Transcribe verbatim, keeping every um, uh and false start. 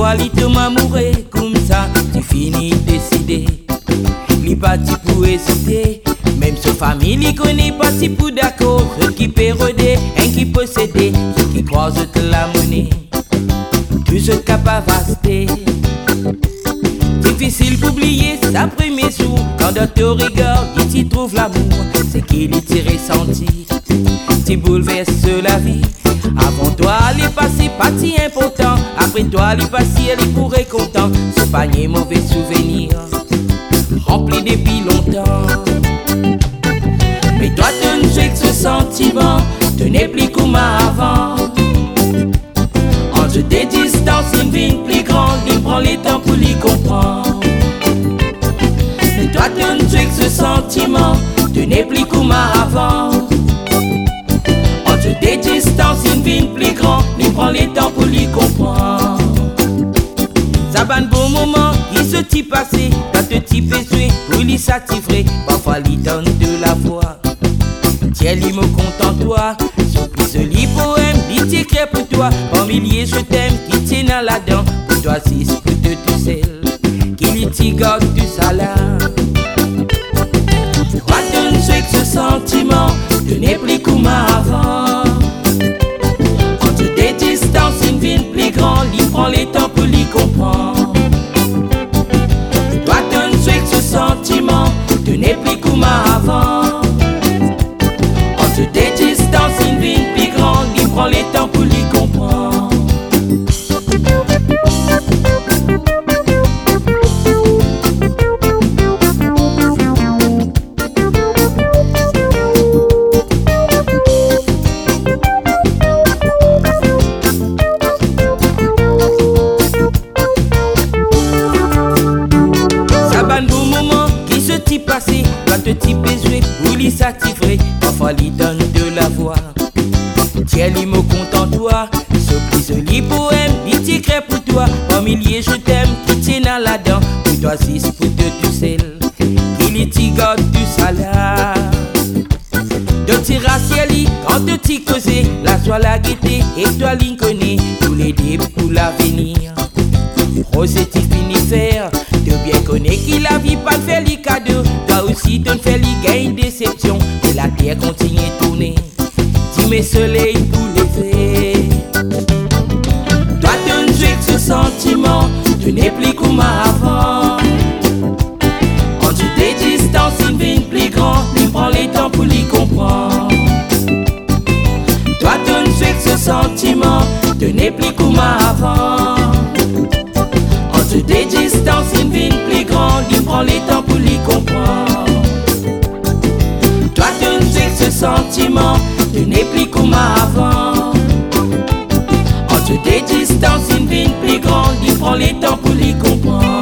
Parfois il te m'amourait comme ça, tu finis décidé. Il parti pour hésiter, même sa famille il connaît pas si pour d'accord. Ceux qui peut roder, un qui posséder, ceux qui croisent de la monnaie, tout ce capable vaster. Difficile d'oublier sa première jour, quand dans te regarde, il t'y trouve l'amour, c'est qu'il y t'y ressenti. Tu bouleverses la vie. Avant toi, les passés pas si important. Après toi, les passés, elle pourrait content. Ce panier mauvais souvenir, rempli depuis longtemps. Mais toi, tu ne sais que ce sentiment, tu n'es plus comme avant. Entre des distances, une vie plus grande, il prend le temps pour l'y comprendre. Mais toi, tu ne sais que ce sentiment, tu n'es plus comme avant. Entre des distances, une vie plus grande, il prend le temps pour l'y comprendre. Ça va un bon moment, il se t'y passé, quand te t'y jouer, pour l'y satisfaire, parfois l'y donne de la voix. Tiens, l'y me compte en toi, surprise lit poème, l'y t'écrit pour toi, parmi liés je t'aime, qui tient dans la dent, pour toi c'est pour de tout seul, qui l'y t'y garde tout ça là. Toi tu ne sais que ce sentiment, tu n'es plus comme avant. Entre des distances, une vie plus grande, il prend le temps pour l'y comprendre. Toi tu ne sais que ce sentiment, tu n'es plus comme avant. Entre des distances, une vie plus grande, il prend le temps pour l'y comprendre. Passé, quand te t'y peux jouer, ou l'y satisfaire, parfois l'y donne de la voix. Tiens, l'y me compte en toi, surprise l'y poème, l'y t'écrit pour toi, parmi liés je t'aime, qui tient dans la dent, pour toi c'est pour de tout seul, qui l'y t'y garde du salaire. De t'y raciali, quand te t'y causé, la joie la gaieté, et toi l'y connais, tous les dés pour l'avenir. Rose t'y fini faire, de bien connaître qu'il la vie pas fait les cadeaux. Toi aussi tu ne fais les gains déception, et la terre continue à tourner. Dis-moi soleil pour lever. Toi tu ne sais que ce sentiment, tu n'es plus comme avant. Entre des distances, une vie plus grande, il prend le temps pour l'y comprendre. Toi tu ne sais que ce sentiment, tu n'es plus comme avant. Entre des distances, une vie plus grande, il prend le temps pour l'y comprendre. Toi tu ne sais que ce sentiment, tu n'es plus comme avant. Entre des distances, une vie plus grande, il prend le temps pour l'y comprendre.